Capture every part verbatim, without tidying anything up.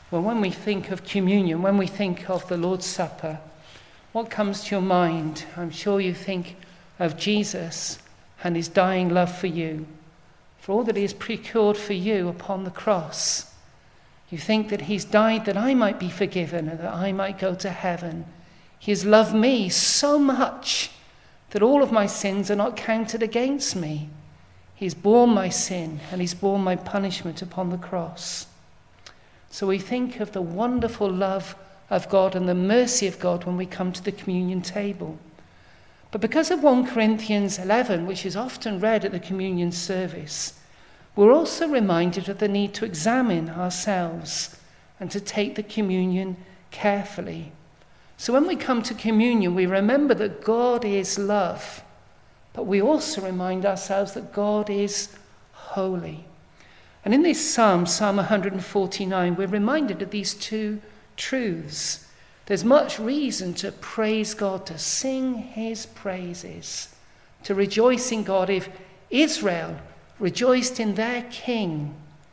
Well, when we think of communion, when we think of the Lord's Supper, what comes to your mind? I'm sure you think of Jesus and his dying love for you, for all that he has procured for you upon the cross. You think that he's died that I might be forgiven and that I might go to heaven. He has loved me so much that all of my sins are not counted against me. He's borne my sin and he's borne my punishment upon the cross. So we think of the wonderful love of God and the mercy of God when we come to the communion table. But because of First Corinthians eleven, which is often read at the communion service, we're also reminded of the need to examine ourselves and to take the communion carefully. So when we come to communion, we remember that God is love, but we also remind ourselves that God is holy. And in this psalm, Psalm one forty-nine, we're reminded of these two truths. There's much reason to praise God, to sing his praises, to rejoice in God. If Israel rejoiced in their king,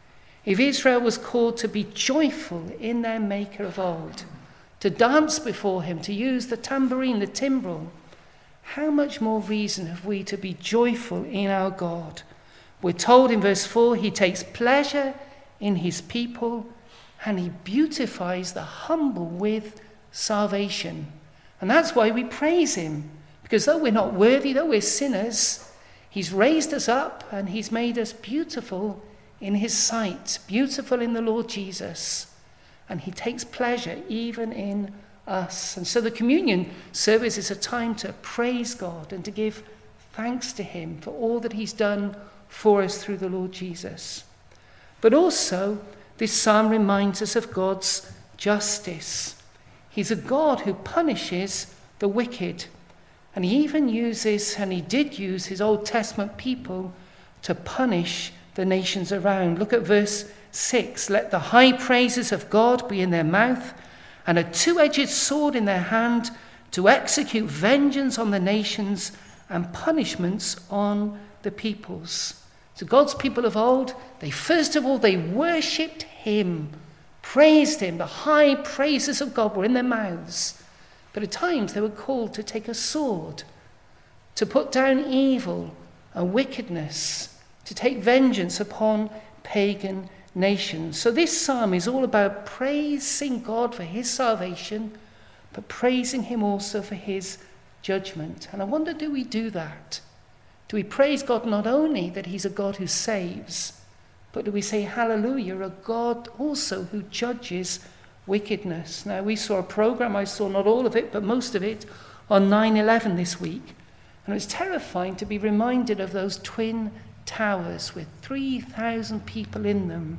if Israel was called to be joyful in their maker of old, to dance before him, to use the tambourine, the timbrel, how much more reason have we to be joyful in our God? We're told in verse four, he takes pleasure in his people and he beautifies the humble with salvation. And that's why we praise him, because though we're not worthy, though we're sinners, he's raised us up and he's made us beautiful in his sight, beautiful in the Lord Jesus. And he takes pleasure even in us. And so the communion service is a time to praise God and to give thanks to him for all that he's done for us through the Lord Jesus. But also, this psalm reminds us of God's justice. He's a God who punishes the wicked. And he even uses, and he did use, his Old Testament people to punish the nations around. Look at verse six. Let the high praises of God be in their mouth, and a two-edged sword in their hand, to execute vengeance on the nations and punishments on the peoples. So God's people of old, they first of all, they worshipped him, praised him. The high praises of God were in their mouths. But at times they were called to take a sword, to put down evil and wickedness, to take vengeance upon pagan nations. So this psalm is all about praising God for his salvation, but praising him also for his judgment. And I wonder, do we do that? Do we praise God not only that he's a God who saves, but do we say, hallelujah, a God also who judges wickedness? Now, we saw a program, I saw not all of it, but most of it, on nine eleven this week. And it was terrifying to be reminded of those twin towers with three thousand people in them.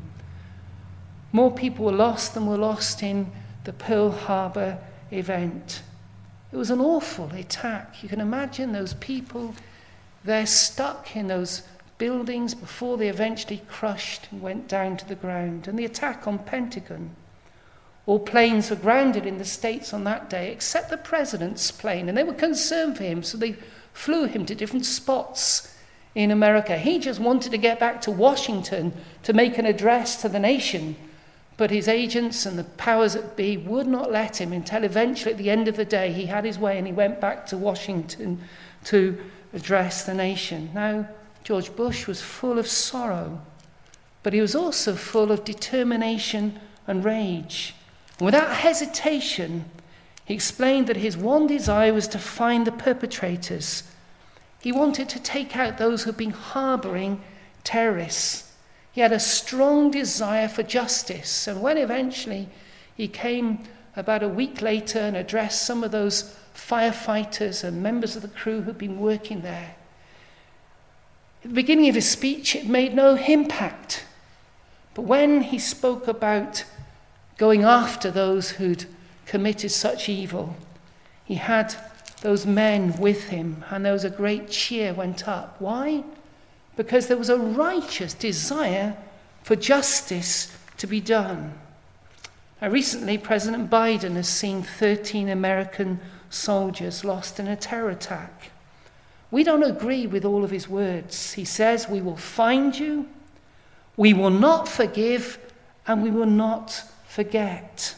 More people were lost than were lost in the Pearl Harbor event. It was an awful attack. You can imagine those people, they're stuck in those buildings before they eventually crushed and went down to the ground. And the attack on Pentagon. All planes were grounded in the States on that day, except the president's plane. And they were concerned for him, so they flew him to different spots in America. He just wanted to get back to Washington to make an address to the nation. But his agents and the powers that be would not let him, until eventually at the end of the day he had his way and he went back to Washington to address the nation. Now, George Bush was full of sorrow, but he was also full of determination and rage. And without hesitation, he explained that his one desire was to find the perpetrators. He wanted to take out those who had been harboring terrorists. He had a strong desire for justice. And when eventually he came about a week later and addressed some of those firefighters and members of the crew who'd been working there, at the beginning of his speech, it made no impact. But when he spoke about going after those who'd committed such evil, he had those men with him, and there was a great cheer went up. Why? Because there was a righteous desire for justice to be done. Now, recently, President Biden has seen thirteen American soldiers lost in a terror attack. We don't agree with all of his words. He says, we will find you, we will not forgive, and we will not forget.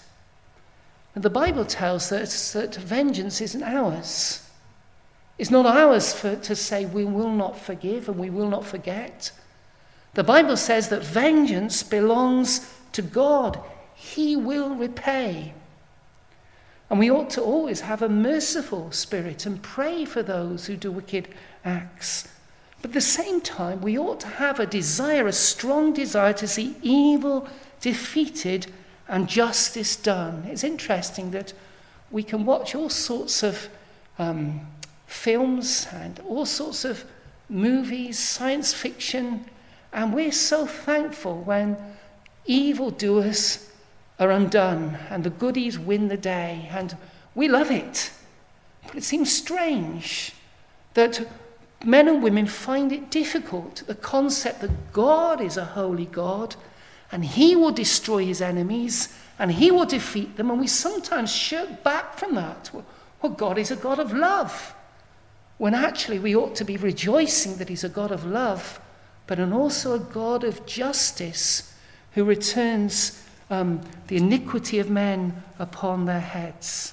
And the Bible tells us that vengeance isn't ours. It's not ours for, to say we will not forgive and we will not forget. The Bible says that vengeance belongs to God. He will repay. And we ought to always have a merciful spirit and pray for those who do wicked acts. But at the same time, we ought to have a desire, a strong desire to see evil defeated and justice done. It's interesting that we can watch all sorts of um, films and all sorts of movies, science fiction, and we're so thankful when evildoers are undone and the goodies win the day, and we love it. But it seems strange that men and women find it difficult, the concept that God is a holy God and he will destroy his enemies and he will defeat them, and we sometimes shirk back from that. Well, God is a God of love, when actually we ought to be rejoicing that he's a God of love, but and also a God of justice who returns um, the iniquity of men upon their heads.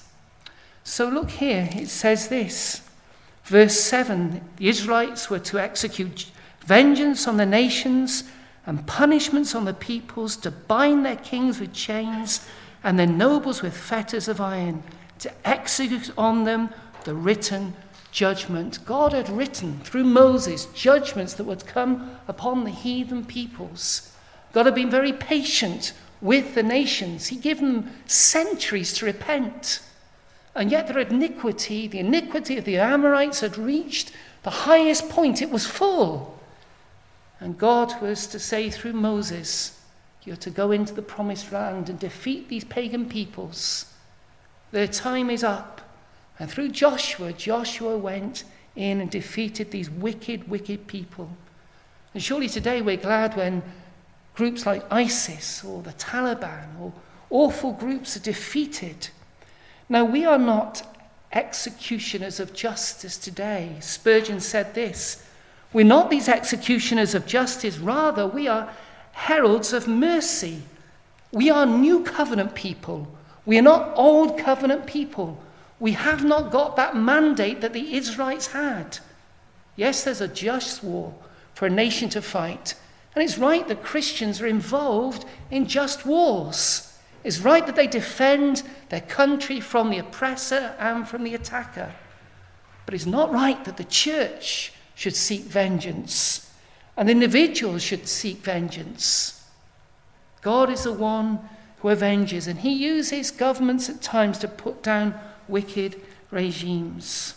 So look here, it says this, verse seven, the Israelites were to execute vengeance on the nations and punishments on the peoples, to bind their kings with chains and their nobles with fetters of iron, to execute on them the written judgment. God had written through Moses judgments that would come upon the heathen peoples. God had been very patient with the nations. He gave them centuries to repent. And yet their iniquity, the iniquity of the Amorites, had reached the highest point. It was full. And God was to say through Moses, you're to go into the promised land and defeat these pagan peoples. Their time is up. And through Joshua, Joshua went in and defeated these wicked, wicked people. And surely today we're glad when groups like ISIS or the Taliban or awful groups are defeated. Now, we are not executioners of justice today. Spurgeon said this, we're not these executioners of justice, rather we are heralds of mercy. We are new covenant people. We are not old covenant people. We have not got that mandate that the Israelites had. Yes, there's a just war for a nation to fight. And it's right that Christians are involved in just wars. It's right that they defend their country from the oppressor and from the attacker. But it's not right that the church should seek vengeance and individuals should seek vengeance. God is the one who avenges, and he uses governments at times to put down wicked regimes.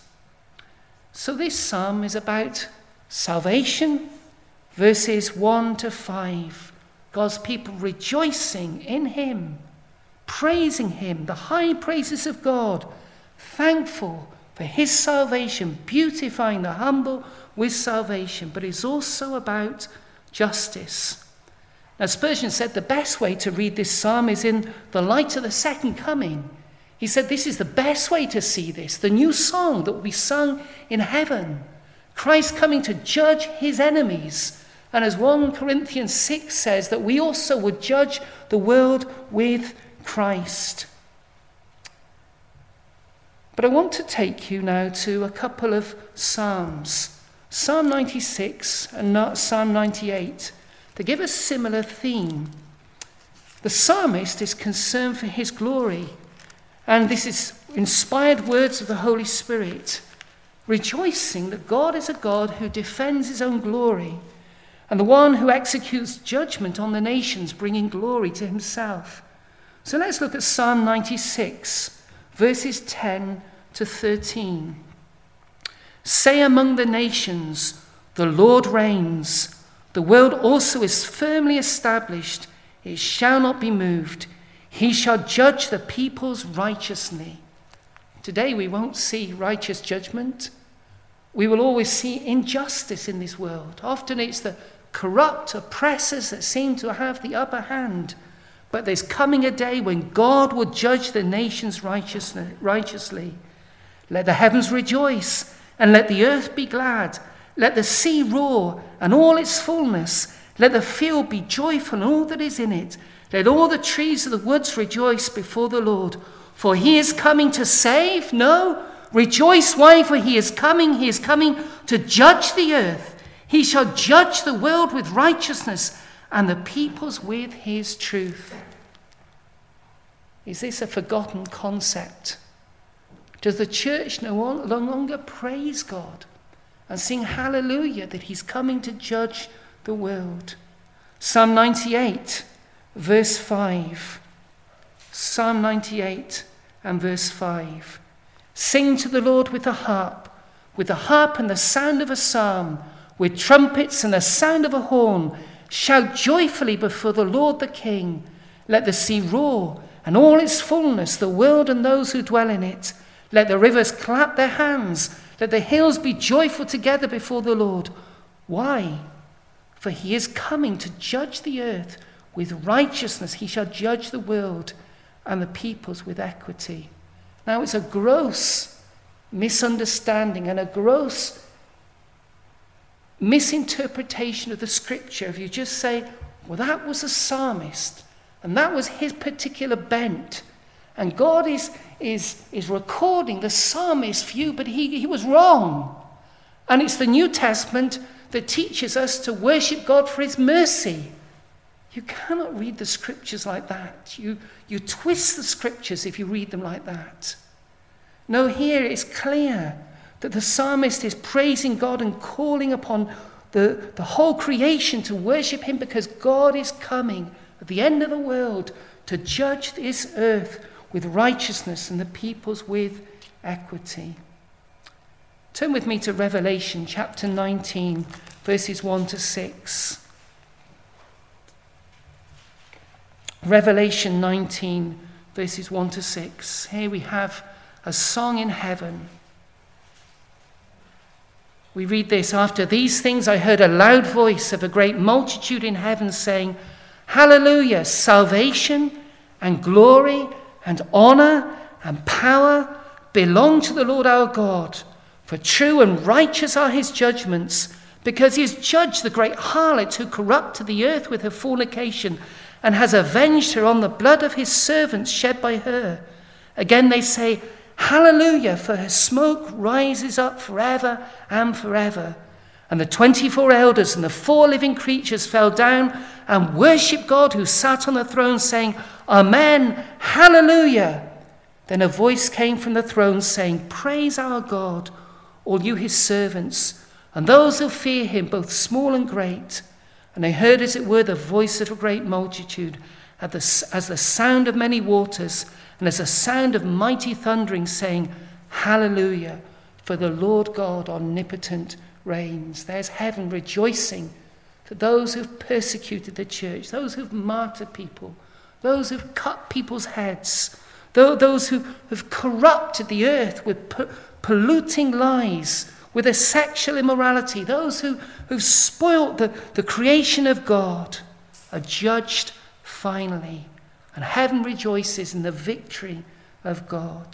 So this psalm is about salvation, verses one to five. God's people rejoicing in him, praising him, the high praises of God, thankful for his salvation, beautifying the humble with salvation. But it's also about justice. Now, Spurgeon said the best way to read this psalm is in the light of the second coming. He said this is the best way to see this, the new song that will be sung in heaven. Christ coming to judge his enemies. And as First Corinthians six says, that we also would judge the world with Christ. But I want to take you now to a couple of psalms. Psalm ninety-six and Psalm ninety-eight. They give a similar theme. The psalmist is concerned for his glory. And this is inspired words of the Holy Spirit, rejoicing that God is a God who defends his own glory and the one who executes judgment on the nations, bringing glory to himself. So let's look at Psalm ninety-six, verses ten to thirteen. Say among the nations, the Lord reigns. The world also is firmly established. It shall not be moved. He shall judge the peoples righteously. Today we won't see righteous judgment. We will always see injustice in this world. Often it's the corrupt oppressors that seem to have the upper hand. But there's coming a day when God will judge the nations righteously. Let the heavens rejoice and let the earth be glad. Let the sea roar and all its fullness. Let the field be joyful and all that is in it. Let all the trees of the woods rejoice before the Lord. For he is coming to save? No. Rejoice, why? For he is coming. He is coming to judge the earth. He shall judge the world with righteousness and the peoples with his truth. Is this a forgotten concept? Does the church no longer praise God and sing hallelujah that he's coming to judge the world? Psalm ninety-eight, verse five. Psalm ninety-eight and verse five. Sing to the Lord with the harp, with the harp and the sound of a psalm, with trumpets and the sound of a horn. Shout joyfully before the Lord the King. Let the sea roar and all its fullness, the world and those who dwell in it. Let the rivers clap their hands. Let the hills be joyful together before the Lord. Why? For he is coming to judge the earth with righteousness. He shall judge the world and the peoples with equity. Now, it's a gross misunderstanding and a gross misinterpretation of the scripture if you just say, well, that was a psalmist and that was his particular bent. And God is, is, is recording the psalmist's view, but he, he was wrong. And it's the New Testament that teaches us to worship God for his mercy. You cannot read the scriptures like that. You, you twist the scriptures if you read them like that. No, here it's clear that the psalmist is praising God and calling upon the, the whole creation to worship him because God is coming at the end of the world to judge this earth with righteousness and the peoples with equity. Turn with me to Revelation chapter nineteen, verses one to six. Revelation nineteen, verses one to six. Here we have a song in heaven. We read this: after these things I heard a loud voice of a great multitude in heaven saying, Hallelujah, salvation and glory and honor and power belong to the Lord our God. For true and righteous are his judgments, because he has judged the great harlot who corrupted the earth with her fornication, and has avenged her on the blood of his servants shed by her. Again they say, Hallelujah, for her smoke rises up forever and forever. And the twenty-four elders and the four living creatures fell down and worshipped God who sat on the throne, saying, Amen, Hallelujah. Then a voice came from the throne saying, Praise our God, all you his servants, and those who fear him, both small and great. And they heard, as it were, the voice of a great multitude, as the sound of many waters, and as the sound of mighty thundering, saying, Hallelujah, for the Lord God omnipotent reigns. There's heaven rejoicing for those who've persecuted the church, those who've martyred people, those who've cut people's heads, those who have corrupted the earth with polluting lies, with their sexual immorality, those who, who've spoilt the, the creation of God, are judged finally. And heaven rejoices in the victory of God.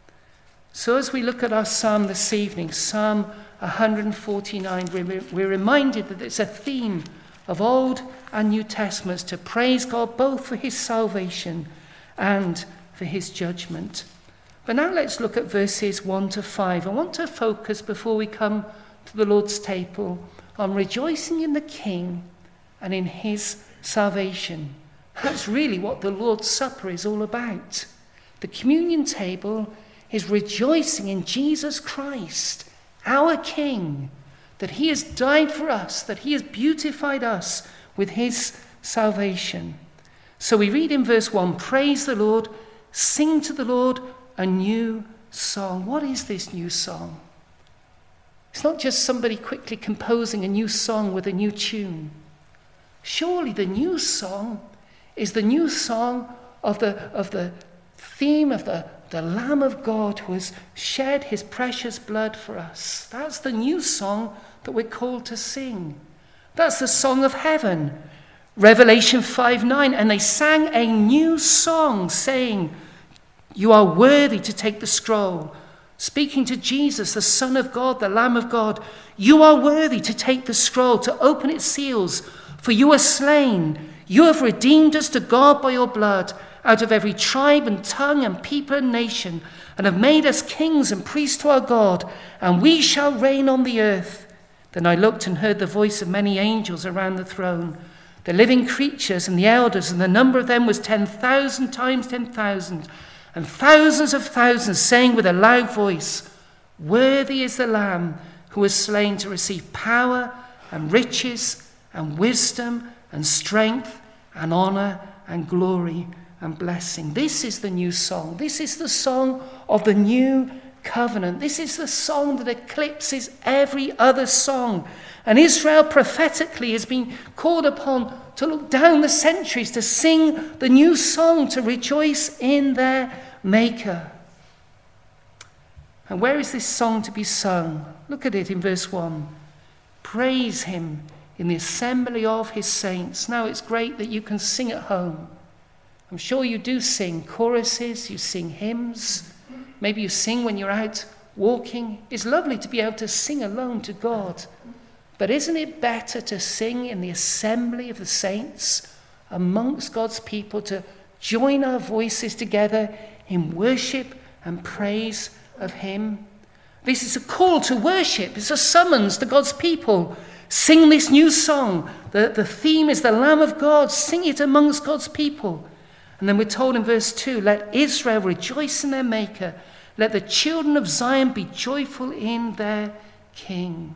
So as we look at our psalm this evening, Psalm one forty-nine, we're, we're reminded that it's a theme of Old and New Testaments to praise God both for his salvation and for his judgment. But now let's look at verses one to five. I want to focus, before we come to the Lord's table, on rejoicing in the King and in his salvation. That's really what the Lord's Supper is all about. The communion table is rejoicing in Jesus Christ, our King, that he has died for us, that he has beautified us with his salvation. So we read in verse one, praise the Lord, sing to the Lord a new song. What is this new song? It's not just somebody quickly composing a new song with a new tune. Surely the new song is the new song of the, of the theme of the, the Lamb of God who has shed his precious blood for us. That's the new song that we're called to sing. That's the song of heaven. Revelation five nine, and they sang a new song saying, you are worthy to take the scroll. Speaking to Jesus, the Son of God, the Lamb of God, you are worthy to take the scroll, to open its seals, For you are slain. You have redeemed us to God by your blood, out of every tribe and tongue and people and nation, and have made us kings and priests to our God, and we shall reign on the earth. Then I looked and heard the voice of many angels around the throne, the living creatures and the elders, and the number of them was ten thousand times ten thousand, and thousands of thousands, saying with a loud voice, Worthy is the Lamb who was slain to receive power and riches and wisdom and strength and honor and glory and blessing. This is the new song. This is the song of the new covenant. This is the song that eclipses every other song. And Israel prophetically has been called upon to look down the centuries, to sing the new song, to rejoice in their Maker. And where is this song to be sung? Look at it in verse one. Praise him in the assembly of his saints. Now it's great that you can sing at home. I'm sure you do sing choruses, you sing hymns. Maybe you sing when you're out walking. It's lovely to be able to sing alone to God. But isn't it better to sing in the assembly of the saints, amongst God's people, to join our voices together in worship and praise of him? This is a call to worship. It's a summons to God's people. Sing this new song. The, the theme is the Lamb of God. Sing it amongst God's people. And then we're told in verse two, let Israel rejoice in their Maker. Let the children of Zion be joyful in their King.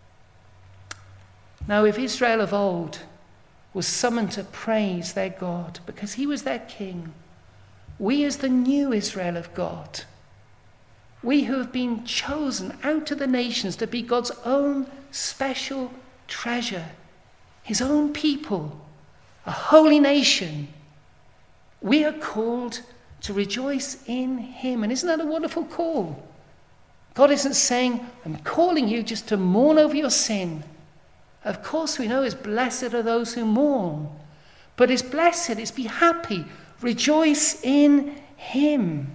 Now, if Israel of old was summoned to praise their God because he was their King, we as the new Israel of God, we who have been chosen out of the nations to be God's own special treasure, his own people, a holy nation, we are called to rejoice in him. And isn't that a wonderful call? God isn't saying, I'm calling you just to mourn over your sin. Of course we know it's blessed are those who mourn. But it's blessed, it's be happy, rejoice in him.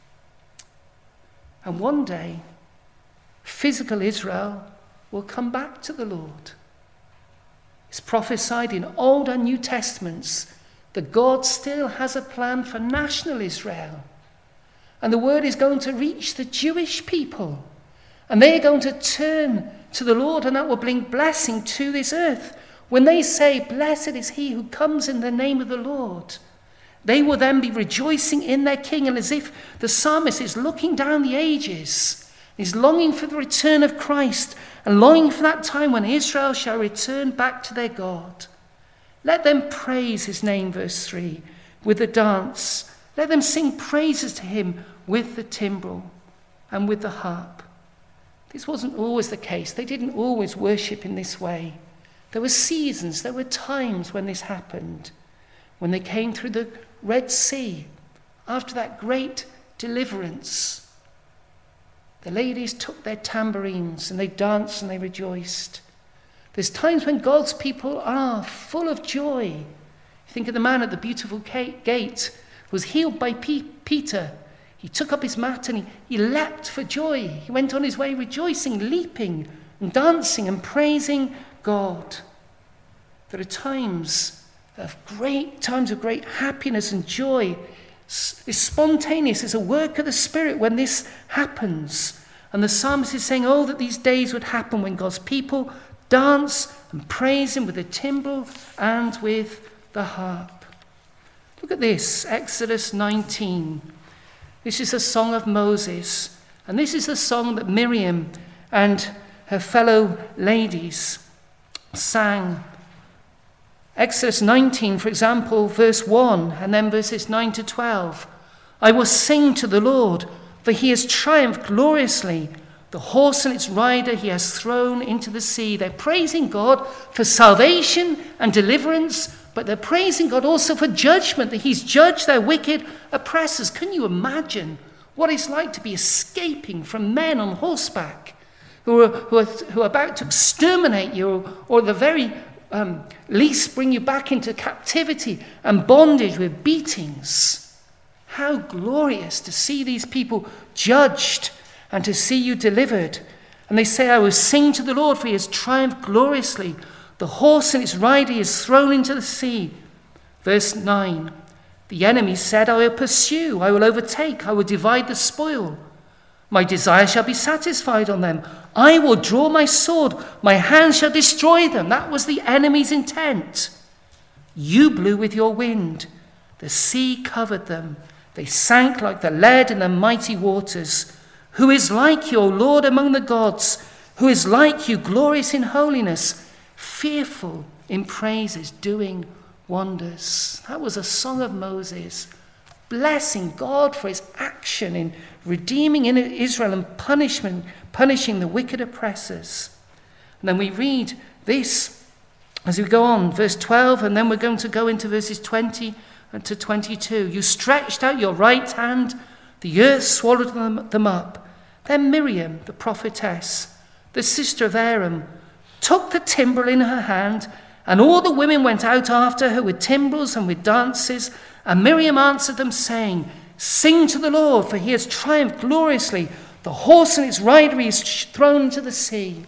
And one day, physical Israel will come back to the Lord. It's prophesied in Old and New Testaments that God still has a plan for national Israel. And the word is going to reach the Jewish people. And they're going to turn to the Lord, and that will bring blessing to this earth. When they say, blessed is he who comes in the name of the Lord, they will then be rejoicing in their King. And as if the psalmist is looking down the ages, he's longing for the return of Christ and longing for that time when Israel shall return back to their God. Let them praise his name, verse three, with the dance. Let them sing praises to him with the timbrel and with the harp. This wasn't always the case. They didn't always worship in this way. There were seasons, there were times when this happened. When they came through the Red Sea, after that great deliverance, the ladies took their tambourines and they danced and they rejoiced. There's times when God's people are full of joy. Think of the man at the beautiful gate who was healed by P- Peter. He took up his mat and he, he leapt for joy. He went on his way rejoicing, leaping and dancing and praising God. There are times of great times of great happiness and joy. It's spontaneous. It's a work of the Spirit when this happens. And the psalmist is saying, oh, that these days would happen when God's people dance and praise him with the timbrel and with the harp. Look at this, Exodus nineteen. This is a song of Moses. And this is the song that Miriam and her fellow ladies sang. Exodus nineteen, for example, verse one, and then verses nine to twelve. I will sing to the Lord, for he has triumphed gloriously. The horse and its rider he has thrown into the sea. They're praising God for salvation and deliverance, but they're praising God also for judgment, that he's judged their wicked oppressors. Can you imagine what it's like to be escaping from men on horseback who are, who are, who are about to exterminate you, or, or the very um, least bring you back into captivity and bondage with beatings? How glorious to see these people judged and to see you delivered. And they say, I will sing to the Lord, for he has triumphed gloriously. The horse and its rider is thrown into the sea. Verse nine. The enemy said, I will pursue, I will overtake, I will divide the spoil. My desire shall be satisfied on them. I will draw my sword, my hand shall destroy them. That was the enemy's intent. You blew with your wind. The sea covered them. They sank like the lead in the mighty waters. Who is like you, O Lord, among the gods? Who is like you, glorious in holiness, fearful in praises, doing wonders? That was a song of Moses, blessing God for his action in redeeming Israel and punishment, punishing the wicked oppressors. And then we read this as we go on, verse twelve, and then we're going to go into verses twenty to twenty-two. You stretched out your right hand, the earth swallowed them, them up. Then Miriam, the prophetess, the sister of Aaron, took the timbrel in her hand, and all the women went out after her with timbrels and with dances. And Miriam answered them, saying, Sing to the Lord, for he has triumphed gloriously. The horse and its rider he is thrown into the sea.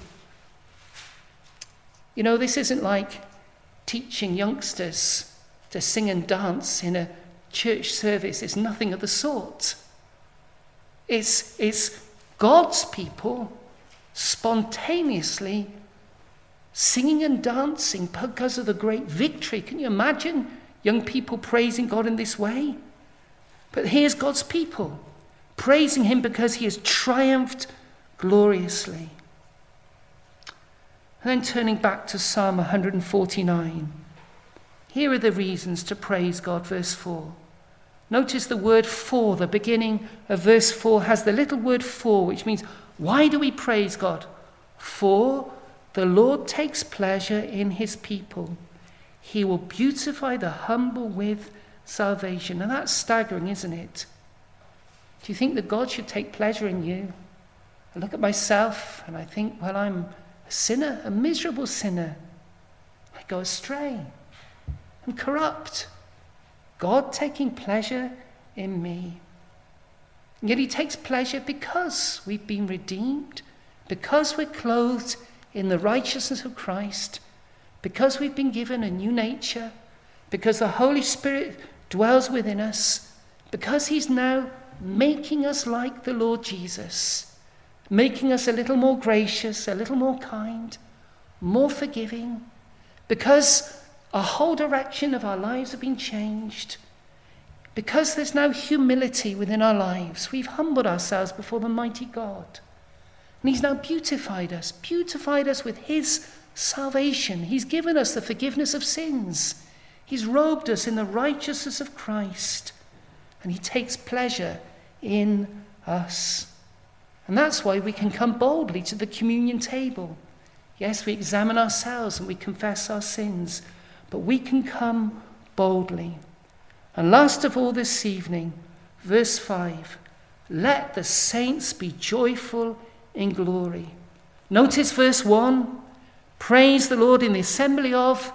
You know, this isn't like teaching youngsters to sing and dance in a church service. It's nothing of the sort. It's, it's God's people spontaneously singing and dancing because of the great victory. Can you imagine young people praising God in this way? But here's God's people praising him because he has triumphed gloriously. And then turning back to Psalm one forty-nine. Here are the reasons to praise God, verse four. Notice the word for, the beginning of verse four has the little word for, which means, why do we praise God? For the Lord takes pleasure in his people. He will beautify the humble with salvation. And that's staggering, isn't it? Do you think that God should take pleasure in you? I look at myself and I think, well, I'm a sinner, a miserable sinner. I go astray. I'm corrupt. God taking pleasure in me. And yet he takes pleasure because we've been redeemed, because we're clothed in the righteousness of Christ, because we've been given a new nature, because the Holy Spirit dwells within us, because he's now making us like the Lord Jesus, making us a little more gracious, a little more kind, more forgiving, because our whole direction of our lives have been changed. Because there's now humility within our lives, we've humbled ourselves before the mighty God. And he's now beautified us, beautified us with his salvation. He's given us the forgiveness of sins. He's robed us in the righteousness of Christ. And he takes pleasure in us. And that's why we can come boldly to the communion table. Yes, we examine ourselves and we confess our sins, but we can come boldly. And last of all this evening, verse five, let the saints be joyful in glory. Notice verse one, praise the Lord in the assembly of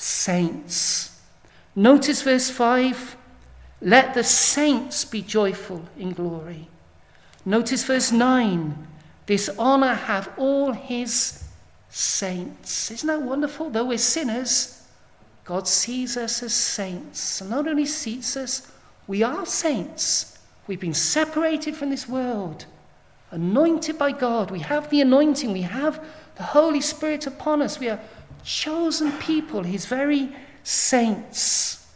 saints. Notice verse five, let the saints be joyful in glory. Notice verse nine, this honor have all his saints. Isn't that wonderful? Though we're sinners, God sees us as saints. And not only sees us, we are saints. We've been separated from this world, anointed by God. We have the anointing. We have the Holy Spirit upon us. We are chosen people, his very saints.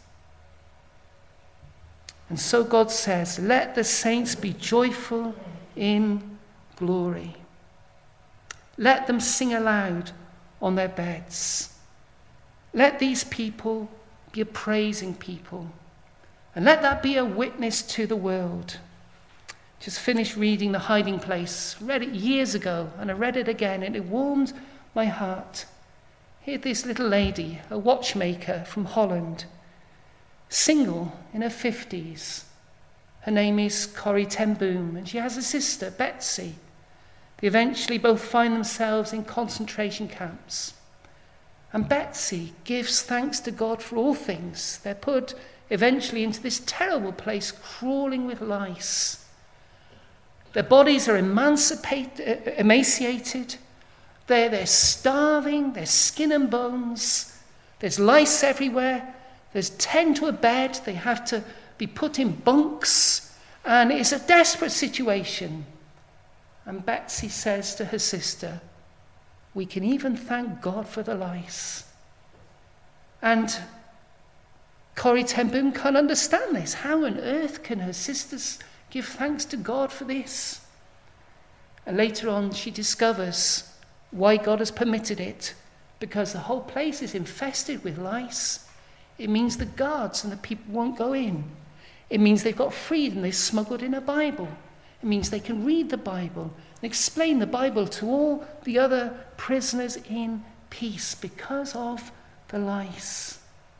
And so God says, let the saints be joyful in glory. Let them sing aloud on their beds. Let these people be a praising people. And let that be a witness to the world. Just finished reading The Hiding Place. Read it years ago, and I read it again, and it warmed my heart. Here this little lady, a watchmaker from Holland, single in her fifties. Her name is Corrie ten Boom, and she has a sister, Betsy. They eventually both find themselves in concentration camps. And Betsy gives thanks to God for all things. They're put eventually into this terrible place, crawling with lice. Their bodies are emancipated, emaciated, They're, they're starving, they're skin and bones, there's lice everywhere, there's ten to a bed, they have to be put in bunks, and it's a desperate situation. And Betsy says to her sister, we can even thank God for the lice. And Corrie ten Boom can't understand this. How on earth can her sisters give thanks to God for this? And later on she discovers why God has permitted it, because the whole place is infested with lice. It means the guards and the people won't go in. It means they've got freedom, they've smuggled in a Bible. It means they can read the Bible and explain the Bible to all the other prisoners in peace because of the lice.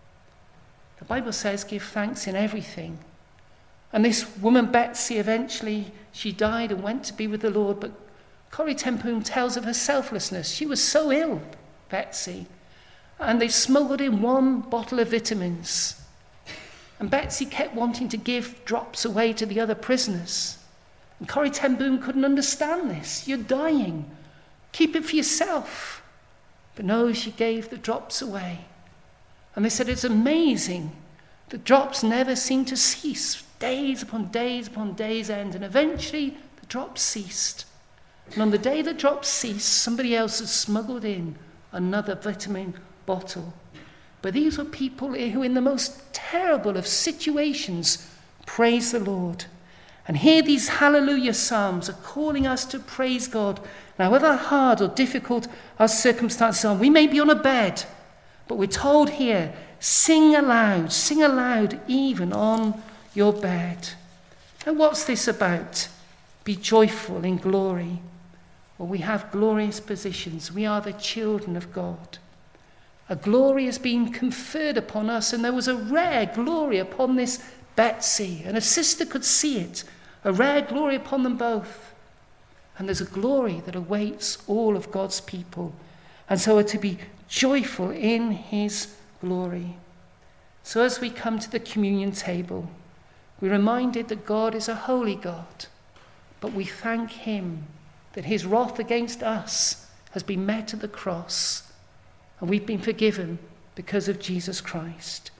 The Bible says give thanks in everything. And this woman Betsy, eventually she died and went to be with the Lord, but Corrie ten Boom tells of her selflessness. She was so ill, Betsy, and they smuggled in one bottle of vitamins. And Betsy kept wanting to give drops away to the other prisoners. And Corrie ten Boom couldn't understand this. You're dying. Keep it for yourself. But no, she gave the drops away. And they said it's amazing. The drops never seemed to cease. Days upon days upon days end. And eventually the drops ceased. And on the day the drops ceased, somebody else had smuggled in another vitamin bottle. But these were people who in the most terrible of situations praise the Lord. And here these hallelujah psalms are calling us to praise God. Now, however hard or difficult our circumstances are, we may be on a bed, but we're told here, sing aloud, sing aloud even on your bed. And what's this about? Be joyful in glory. Well, we have glorious positions. We are the children of God. A glory has been conferred upon us, and there was a rare glory upon this Betsy, and her sister could see it, a rare glory upon them both. And there's a glory that awaits all of God's people, and so are to be joyful in his glory. So as we come to the communion table, we're reminded that God is a holy God, but we thank him that his wrath against us has been met at the cross, and we've been forgiven because of Jesus Christ.